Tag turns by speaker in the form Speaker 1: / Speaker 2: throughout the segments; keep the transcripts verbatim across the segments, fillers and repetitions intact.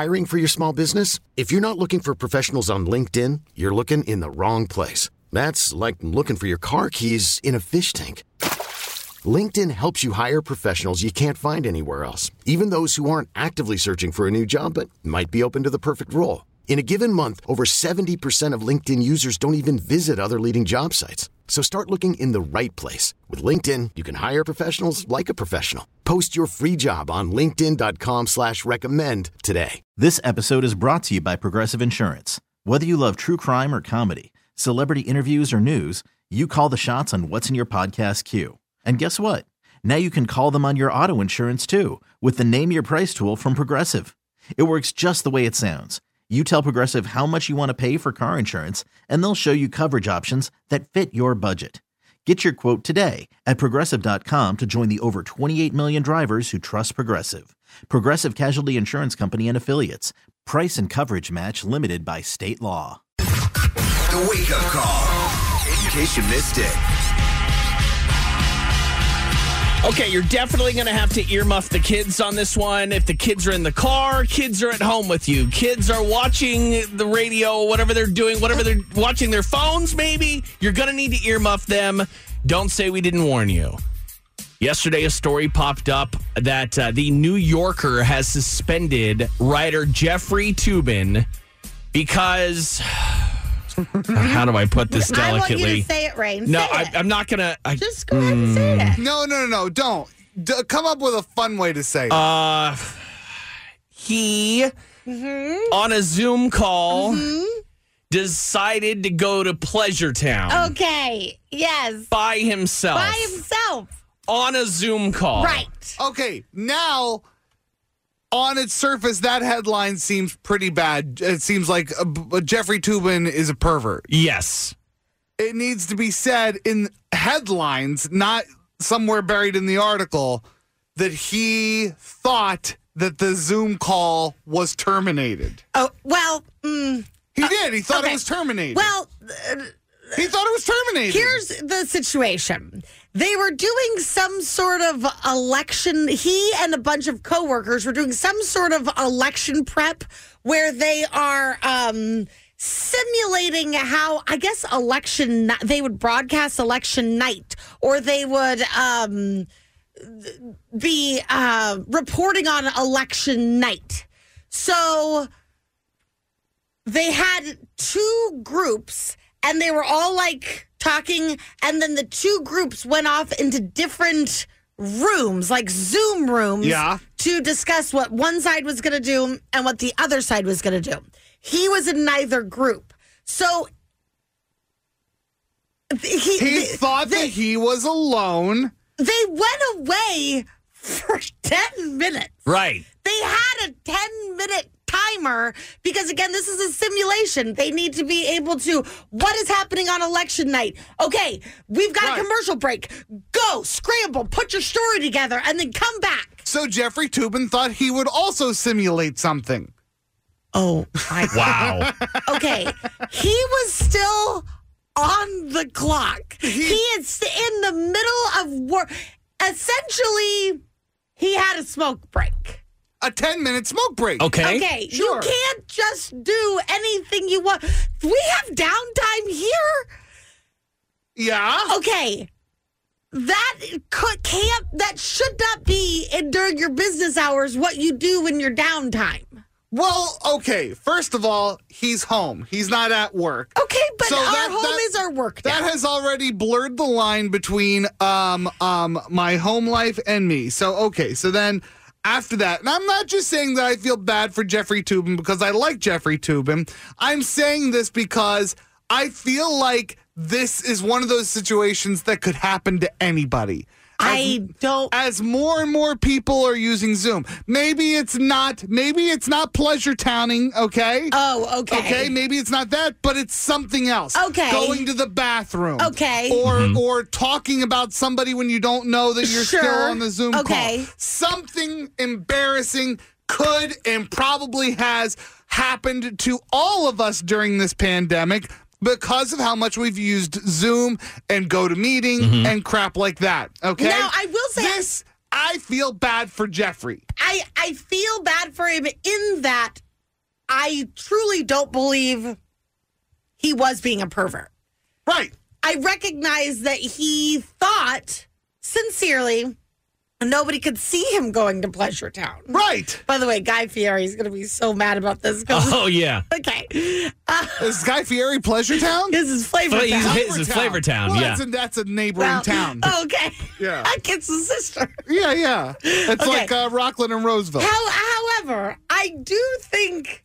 Speaker 1: Hiring for your small business? If you're not looking for professionals on LinkedIn, you're looking in the wrong place. That's like looking for your car keys in a fish tank. LinkedIn helps you hire professionals you can't find anywhere else, even those who aren't actively searching for a new job but might be open to the perfect role. In a given month, over seventy percent of LinkedIn users don't even visit other leading job sites. So start looking in the right place. With LinkedIn, you can hire professionals like a professional. Post your free job on linkedin dot com slash recommend today.
Speaker 2: This episode is brought to you by Progressive Insurance. Whether you love true crime or comedy, celebrity interviews or news, you call the shots on what's in your podcast queue. And guess what? Now you can call them on your auto insurance too with the Name Your Price tool from Progressive. It works just the way it sounds. You tell Progressive how much you want to pay for car insurance, and they'll show you coverage options that fit your budget. Get your quote today at Progressive dot com to join the over twenty-eight million drivers who trust Progressive. Progressive Casualty Insurance Company and Affiliates. Price and coverage match limited by state law.
Speaker 3: The Wake Up Call, in case you missed it.
Speaker 4: Okay, you're definitely going to have to earmuff the kids on this one. If the kids are in the car, kids are at home with you. Kids are watching the radio, whatever they're doing, whatever they're watching their phones, maybe. You're going to need to earmuff them. Don't say we didn't warn you. Yesterday, a story popped up that uh, the New Yorker has suspended writer Jeffrey Toobin because... How do I put this delicately?
Speaker 5: I want you to say it, Rain.
Speaker 4: No,
Speaker 5: say
Speaker 4: I,
Speaker 5: it.
Speaker 4: I'm not going to.
Speaker 5: Just go ahead and say it.
Speaker 6: No, no, no, no, don't. D- come up with a fun way to say it.
Speaker 4: Uh, he, mm-hmm. on a Zoom call, mm-hmm. decided to go to Pleasure Town.
Speaker 5: Okay, yes.
Speaker 4: By himself.
Speaker 5: By himself.
Speaker 4: On a Zoom call.
Speaker 5: Right.
Speaker 6: Okay, now... On its surface, that headline seems pretty bad. It seems like uh, Jeffrey Toobin is a pervert.
Speaker 4: Yes.
Speaker 6: It needs to be said in headlines, not somewhere buried in the article, that he thought that the Zoom call was terminated.
Speaker 5: Oh, well... Mm,
Speaker 6: he
Speaker 5: uh,
Speaker 6: did. He thought
Speaker 5: okay.
Speaker 6: it was terminated.
Speaker 5: Well... Uh,
Speaker 6: he thought it was terminated.
Speaker 5: Here's the situation. They were doing some sort of election. He and a bunch of coworkers were doing some sort of election prep where they are um, simulating how, I guess, election, they would broadcast election night, or they would um, be uh, reporting on election night. So they had two groups, and they were all like talking, and then the two groups went off into different rooms, like Zoom rooms,
Speaker 6: yeah.
Speaker 5: to discuss what one side was going to do and what the other side was going to do. He was in neither group. So he,
Speaker 6: he
Speaker 5: they,
Speaker 6: thought
Speaker 5: they,
Speaker 6: that he was alone.
Speaker 5: They went away for ten minutes.
Speaker 4: Right.
Speaker 5: They had a ten-minute timer because, again, this is a simulation. They need to be able to, what is happening on election night? Okay, we've got right. a commercial break. Go, scramble, put your story together, and then come back.
Speaker 6: So Jeffrey Toobin thought he would also simulate something.
Speaker 5: Oh, my
Speaker 4: wow.
Speaker 5: Okay, he was still on the clock. He, he is in the middle of work. Essentially, he had a smoke break.
Speaker 6: A ten-minute smoke break.
Speaker 4: Okay.
Speaker 5: Okay.
Speaker 6: Sure.
Speaker 5: You can't just do anything you want. We have downtime here.
Speaker 6: Yeah.
Speaker 5: Okay. That could, can't, that should not be in, during your business hours what you do in your downtime.
Speaker 6: Well, okay. First of all, he's home. He's not at work.
Speaker 5: Okay, but
Speaker 6: so
Speaker 5: our
Speaker 6: that,
Speaker 5: home
Speaker 6: that,
Speaker 5: is our work now.
Speaker 6: That has already blurred the line between um um my home life and me. So, okay. So then after that, and I'm not just saying that I feel bad for Jeffrey Toobin because I like Jeffrey Toobin. I'm saying this because I feel like this is one of those situations that could happen to anybody. As,
Speaker 5: I don't.
Speaker 6: As more and more people are using Zoom, maybe it's not. Maybe it's not pleasure towning. Okay.
Speaker 5: Oh, okay.
Speaker 6: Okay. Maybe it's not that, but it's something else.
Speaker 5: Okay.
Speaker 6: Going to the bathroom.
Speaker 5: Okay.
Speaker 6: Or
Speaker 4: mm-hmm.
Speaker 6: or talking about somebody when you don't know that you're
Speaker 5: sure.
Speaker 6: still on the Zoom
Speaker 5: okay.
Speaker 6: call. Something embarrassing could and probably has happened to all of us during this pandemic, because of how much we've used Zoom and GoToMeeting mm-hmm. and crap like that. Okay?
Speaker 5: Now, I will say...
Speaker 6: This, I feel bad for Jeffrey.
Speaker 5: I, I feel bad for him in that I truly don't believe he was being a pervert.
Speaker 6: Right.
Speaker 5: I recognize that he thought sincerely nobody could see him going to Pleasure Town.
Speaker 6: Right.
Speaker 5: By the way, Guy Fieri is going to be so mad about this.
Speaker 4: Oh, yeah.
Speaker 5: Okay. Uh,
Speaker 6: Is Guy Fieri Pleasure Town?
Speaker 5: this is Flavor
Speaker 4: Fla-
Speaker 5: Town.
Speaker 4: he's- His is Flavor Town,
Speaker 6: Well,
Speaker 4: yeah.
Speaker 6: That's a, that's a neighboring
Speaker 5: Well,
Speaker 6: town.
Speaker 5: Okay.
Speaker 6: Yeah.
Speaker 5: That kid's a sister.
Speaker 6: Yeah, yeah. It's
Speaker 5: Okay.
Speaker 6: like uh, Rockland and Roseville.
Speaker 5: How, however, I do think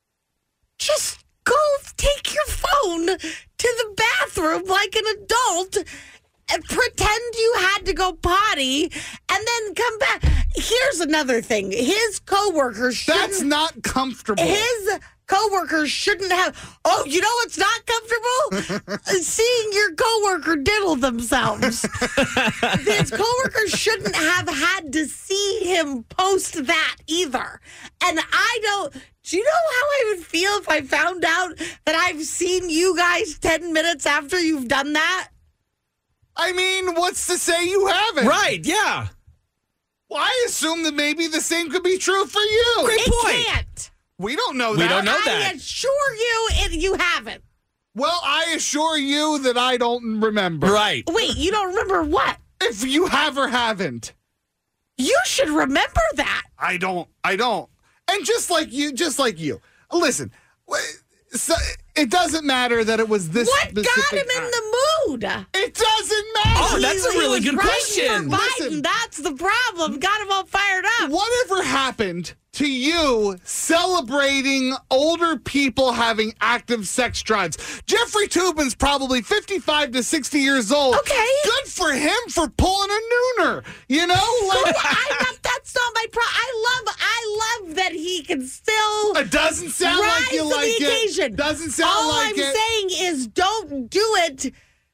Speaker 5: just go take your phone to the bathroom like an adult and pretend you had to go potty and then come back. Here's another thing. His coworkers shouldn't...
Speaker 6: That's not comfortable.
Speaker 5: His coworkers shouldn't have... Oh, you know what's not comfortable? Seeing your coworker diddle themselves. His coworkers shouldn't have had to see him post that either. And I don't... Do you know how I would feel if I found out that I've seen you guys ten minutes after you've done that?
Speaker 6: I mean, what's to say you haven't?
Speaker 4: Right, yeah.
Speaker 6: Well, I assume that maybe the same could be true for you.
Speaker 4: Great
Speaker 5: It
Speaker 4: point.
Speaker 5: can't.
Speaker 6: We don't know
Speaker 4: We
Speaker 6: that.
Speaker 4: don't know
Speaker 5: I
Speaker 4: that.
Speaker 5: assure you it, you haven't.
Speaker 6: Well, I assure you that I don't remember.
Speaker 4: Right.
Speaker 5: Wait, you don't remember what?
Speaker 6: If you have or haven't.
Speaker 5: You should remember that.
Speaker 6: I don't. I don't. And just like you, just like you. Listen, wh- so it doesn't matter that it was this
Speaker 5: What got
Speaker 6: specific
Speaker 5: him in
Speaker 6: act.
Speaker 5: the mood?
Speaker 6: It doesn't matter.
Speaker 4: Oh, that's a
Speaker 5: He
Speaker 4: really
Speaker 5: was
Speaker 4: good
Speaker 5: writing
Speaker 4: question.
Speaker 5: For Biden.
Speaker 6: Listen.
Speaker 5: That's the problem. Got him all fired up.
Speaker 6: Whatever happened to you celebrating older people having active sex drives? Jeffrey Toobin's probably fifty-five to sixty years old.
Speaker 5: Okay.
Speaker 6: Good for him for pulling a nooner. You know? Like,
Speaker 5: I not, that's not my problem. I love, I love that he can still
Speaker 6: it doesn't sound
Speaker 5: rise
Speaker 6: like you
Speaker 5: to
Speaker 6: like
Speaker 5: the
Speaker 6: it.
Speaker 5: occasion.
Speaker 6: Doesn't sound
Speaker 5: All
Speaker 6: like
Speaker 5: I'm
Speaker 6: it.
Speaker 5: saying is don't do it,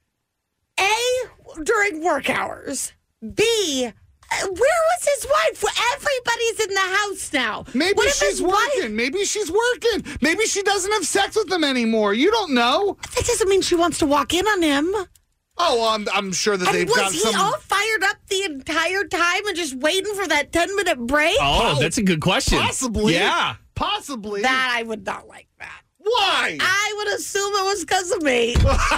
Speaker 5: A, during work hours, B, uh, where was his wife? Everybody's in the house now.
Speaker 6: Maybe
Speaker 5: What if
Speaker 6: she's
Speaker 5: his wife-
Speaker 6: working. Maybe she's working. Maybe she doesn't have sex with him anymore. You don't know.
Speaker 5: That doesn't mean she wants to walk in on him.
Speaker 6: Oh, I'm, I'm sure that
Speaker 5: And
Speaker 6: they've
Speaker 5: was
Speaker 6: got
Speaker 5: he
Speaker 6: some.
Speaker 5: all fired up the entire time and just waiting for that ten minute break?
Speaker 4: Oh, that's a good question.
Speaker 6: Possibly.
Speaker 4: Yeah.
Speaker 6: Possibly.
Speaker 5: That I would not like that.
Speaker 6: Why?
Speaker 5: I would assume it was because of me.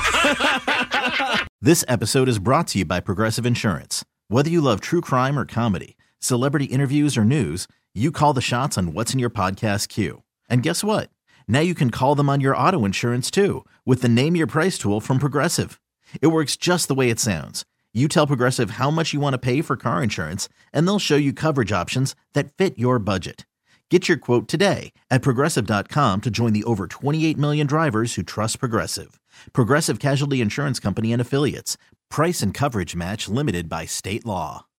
Speaker 2: This episode is brought to you by Progressive Insurance. Whether you love true crime or comedy, celebrity interviews or news, you call the shots on what's in your podcast queue. And guess what? Now you can call them on your auto insurance too with the Name Your Price tool from Progressive. It works just the way it sounds. You tell Progressive how much you want to pay for car insurance, and they'll show you coverage options that fit your budget. Get your quote today at Progressive dot com to join the over twenty-eight million drivers who trust Progressive. Progressive Casualty Insurance Company and Affiliates. Price and coverage match limited by state law.